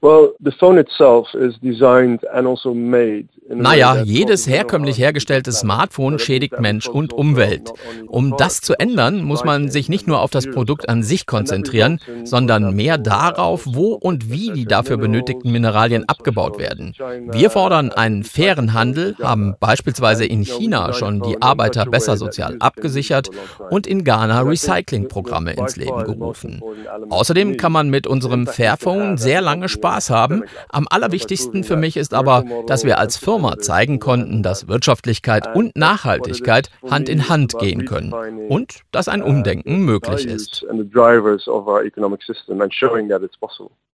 Naja, jedes herkömmlich hergestellte Smartphone schädigt Mensch und Umwelt. Um das zu ändern, muss man sich nicht nur auf das Produkt an sich konzentrieren, sondern mehr darauf, wo und wie die dafür benötigten Mineralien abgebaut werden. Wir fordern einen fairen Handel, haben beispielsweise in China schon die Arbeiter besser sozial abgesichert und in Ghana Recyclingprogramme ins Leben gerufen. Außerdem kann man mit unserem Fairphone sehr lange Spaß haben. Am allerwichtigsten für mich ist aber, dass wir als Firma zeigen konnten, dass Wirtschaftlichkeit und Nachhaltigkeit Hand in Hand gehen können und dass ein Umdenken möglich ist.